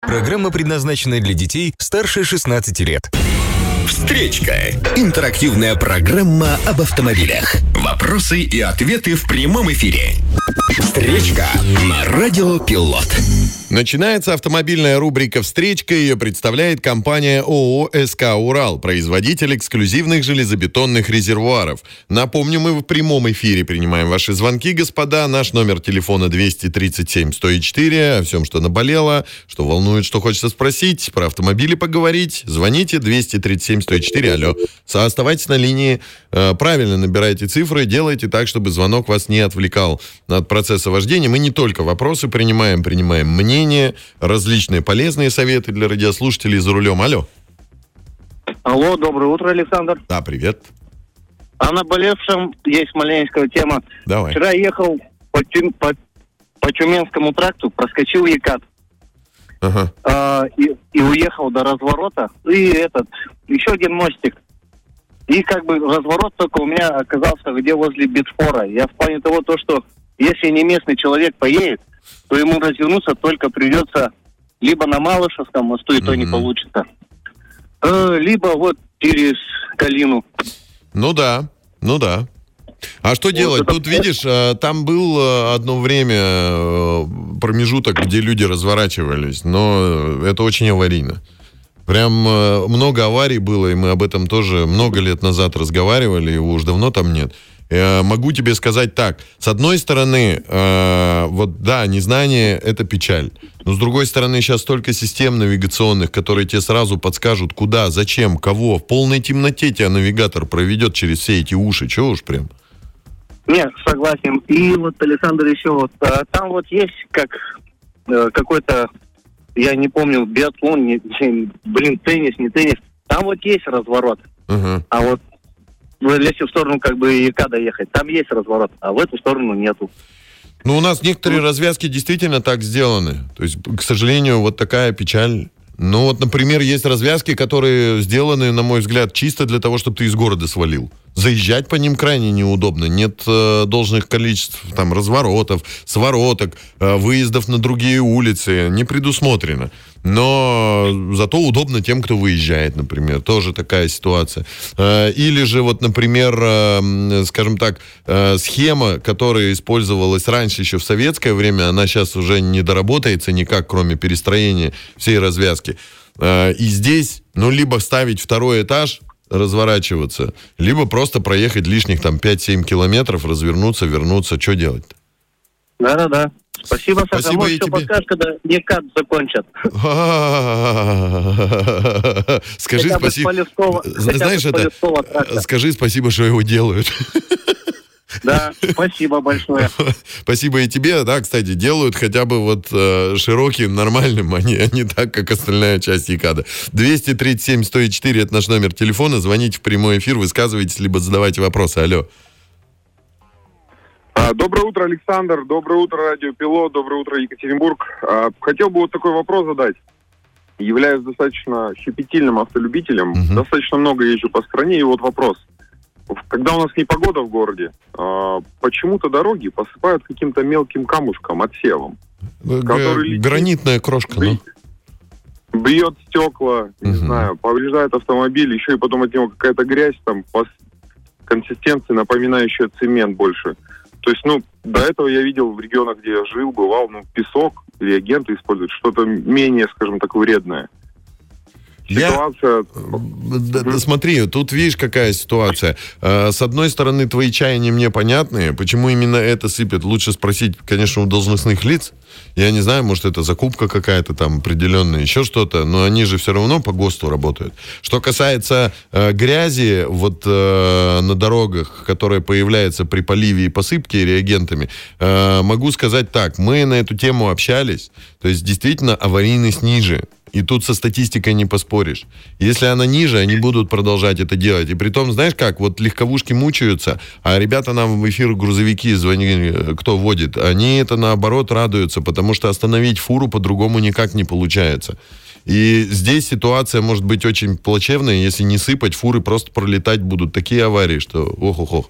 Программа предназначена для детей старше 16 лет. Встречка. Интерактивная программа об автомобилях. Вопросы и ответы в прямом эфире. Встречка на Радио Пилот. Начинается автомобильная рубрика «Встречка». Ее представляет компания ООО «СК Урал», производитель эксклюзивных железобетонных резервуаров. Напомню, мы в прямом эфире принимаем ваши звонки, господа. Наш номер телефона 237-104. О всем, что наболело, что волнует, что хочется спросить, про автомобили поговорить. Звоните 237-104. Алло. Оставайтесь на линии. Правильно набирайте цифры. Делайте так, чтобы звонок вас не отвлекал от процесса вождения. Мы не только вопросы принимаем мнения, различные полезные советы для радиослушателей за рулем. Алло. Алло, доброе утро, Александр. Да, привет. А на болевшем есть маленькая тема. Давай. Вчера ехал по Тюменскому тракту, проскочил Екат. Ага. И уехал до разворота. И еще один мостик. И разворот только у меня оказался где возле Битфора. Я в плане того, что если не местный человек поедет, то ему развернуться только придется либо на Малышевском мосту, и то не получится. Либо вот через Калину. Ну да. А что делать? Тут, видишь, там был одно время промежуток, где люди разворачивались, но это очень аварийно. Прям много аварий было, и мы об этом тоже много лет назад разговаривали, его уж давно там нет. Могу тебе сказать так. С одной стороны, незнание – это печаль. Но с другой стороны, сейчас столько систем навигационных, которые тебе сразу подскажут, куда, зачем, кого. В полной темноте тебя навигатор проведет через все эти уши. Чего уж прям? Нет, согласен. И Александр, еще там есть какой-то, я не помню, биатлон, теннис, не теннис. Там есть разворот. Uh-huh. А если в сторону Екада ехать, там есть разворот, а в эту сторону нету. Ну, у нас некоторые развязки действительно так сделаны. То есть, к сожалению, такая печаль. Ну, например, есть развязки, которые сделаны, на мой взгляд, чисто для того, чтобы ты из города свалил. Заезжать по ним крайне неудобно. Нет должных количеств разворотов, свороток, выездов на другие улицы. Не предусмотрено. Но зато удобно тем, кто выезжает, например. Тоже такая ситуация. Или же, например, скажем так, схема, которая использовалась раньше еще в советское время, она сейчас уже не доработается никак, кроме перестроения всей развязки. И здесь, либо ставить второй этаж, разворачиваться, либо просто проехать лишних 5-7 километров, развернуться, вернуться. Что делать-то? Да. Спасибо, Саша. Спасибо и тебе. Подскажешь, когда Екат закончат. Скажи спасибо. Знаешь, скажи спасибо, что его делают. Да, спасибо большое. Спасибо и тебе. Да, кстати, делают хотя бы широким, нормальным, а не так, как остальная часть Екада. 237-104 это наш номер телефона. Звоните в прямой эфир, высказывайтесь, либо задавайте вопросы. Алло. Доброе утро, Александр. Доброе утро, Радио Пилот. Доброе утро, Екатеринбург. Хотел бы такой вопрос задать. Являюсь достаточно щепетильным автолюбителем. Достаточно много езжу по стране. И вопрос. Когда у нас непогода в городе, почему-то дороги посыпают каким-то мелким камушком, отсевом. Гранитная крошка, бьет стекла, не знаю, повреждает автомобиль, еще и потом от него какая-то грязь, по консистенции напоминающая цемент больше. То есть, до этого я видел в регионах, где я жил, бывал, песок, реагенты используют, что-то менее, скажем так, вредное. Ситуация... Смотри, тут видишь, какая ситуация. С одной стороны, твои чаяния мне понятны. Почему именно это сыпят? Лучше спросить, конечно, у должностных лиц. Я не знаю, может, это закупка какая-то определенная, еще что-то, но они же все равно по ГОСТу работают. Что касается грязи на дорогах, которая появляется при поливе и посыпке реагентами, могу сказать так. Мы на эту тему общались. То есть, действительно, аварийность ниже. И тут со статистикой не поспоришь. Если она ниже, они будут продолжать это делать. И притом, знаешь как, легковушки мучаются, а ребята нам в эфир грузовики звонили, кто водит, они это наоборот радуются, потому что остановить фуру по-другому никак не получается. И здесь ситуация может быть очень плачевная, если не сыпать, фуры просто пролетать будут. Такие аварии, что ох-ох-ох.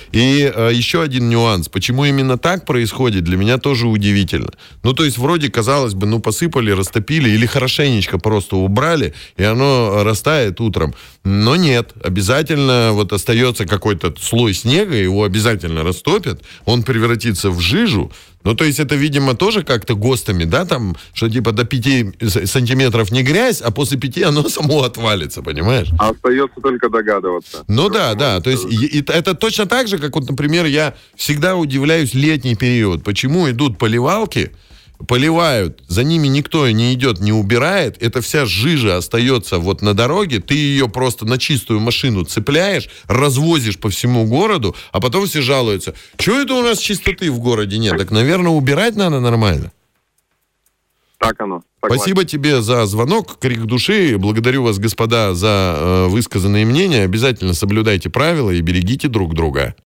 И еще один нюанс. Почему именно так происходит, для меня тоже удивительно. Ну, то есть, вроде, казалось бы, ну, посыпали, растопили или хорошенечко просто убрали, и оно растает утром. Но нет. Обязательно вот остается какой-то слой снега, его обязательно растопят, он превратится в жижу. Ну, то есть это, видимо, тоже как-то ГОСТами, да, там, что типа до 5 сантиметров не грязь, а после 5 оно само отвалится, понимаешь? А остается только догадываться. Ну да, да, то есть это точно так же, как вот, например, я всегда удивляюсь летний период, почему идут поливалки, поливают, за ними никто не идет, не убирает, эта вся жижа остается вот на дороге, ты ее просто на чистую машину цепляешь, развозишь по всему городу, а потом все жалуются, что это у нас чистоты в городе нет? Так, наверное, убирать надо нормально. Так оно. Согласен. Спасибо тебе за звонок, крик души. Благодарю вас, господа, за высказанные мнения. Обязательно соблюдайте правила и берегите друг друга.